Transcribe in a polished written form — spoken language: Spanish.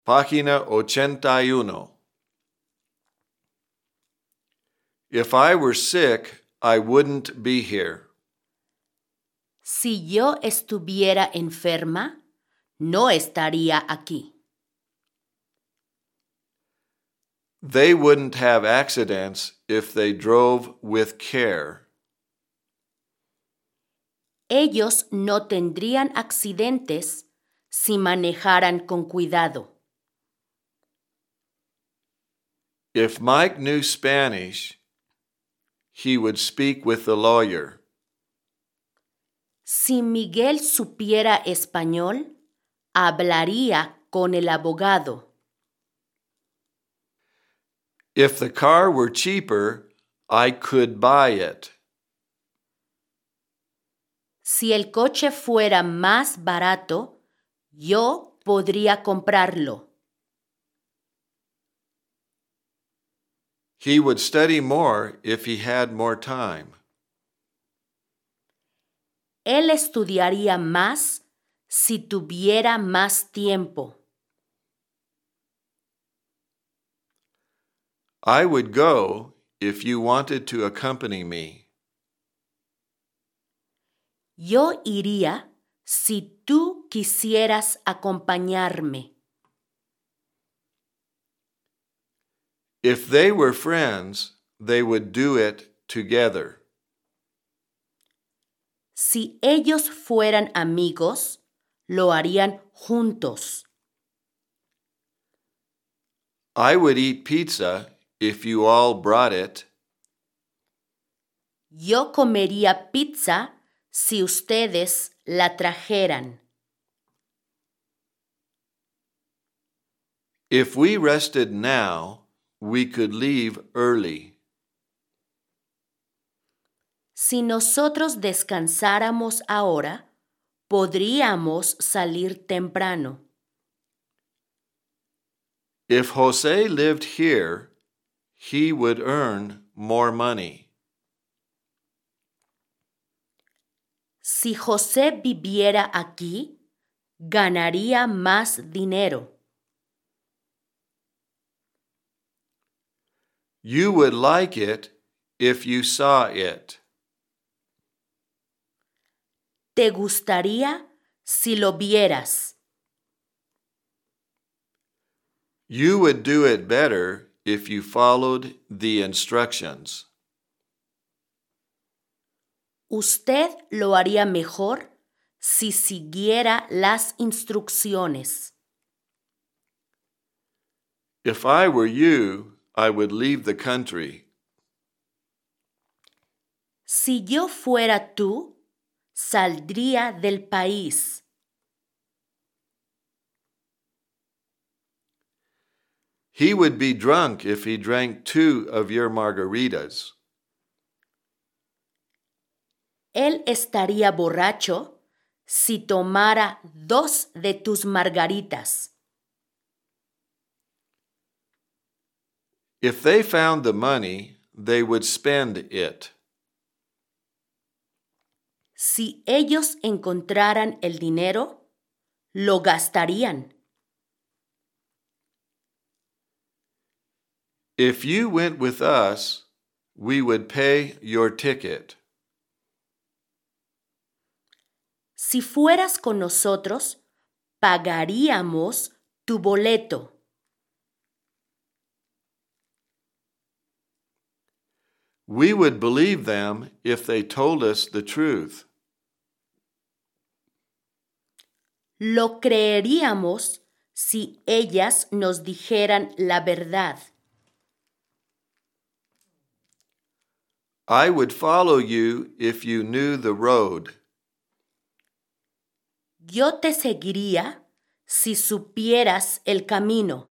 Página 81. If I were sick, I wouldn't be here. Si yo estuviera enferma, no estaría aquí. They wouldn't have accidents if they drove with care. Ellos no tendrían accidentes si manejaran con cuidado. If Mike knew Spanish, he would speak with the lawyer. Si Miguel supiera español, hablaría con el abogado. If the car were cheaper, I could buy it. Si el coche fuera más barato, yo podría comprarlo. He would study more if he had more time. Él estudiaría más si tuviera más tiempo. I would go if you wanted to accompany me. Yo iría si tú quisieras acompañarme. If they were friends, they would do it together. Si ellos fueran amigos, lo harían juntos. I would eat pizza if you all brought it. Yo comería pizza si ustedes la trajeran. If we rested now, we could leave early. Si nosotros descansáramos ahora, podríamos salir temprano. If Jose lived here, he would earn more money. Si José viviera aquí, ganaría más dinero. You would like it if you saw it. ¿Te gustaría si lo vieras? You would do it better if you followed the instructions. Usted lo haría mejor si siguiera las instrucciones. If I were you, I would leave the country. Si yo fuera tú, saldría del país. He would be drunk if he drank 2 of your margaritas. Él estaría borracho si tomara 2 de tus margaritas. If they found the money, they would spend it. Si ellos encontraran el dinero, lo gastarían. If you went with us, we would pay your ticket. Si fueras con nosotros, pagaríamos tu boleto. We would believe them if they told us the truth. Lo creeríamos si ellas nos dijeran la verdad. I would follow you if you knew the road. Yo te seguiría si supieras el camino.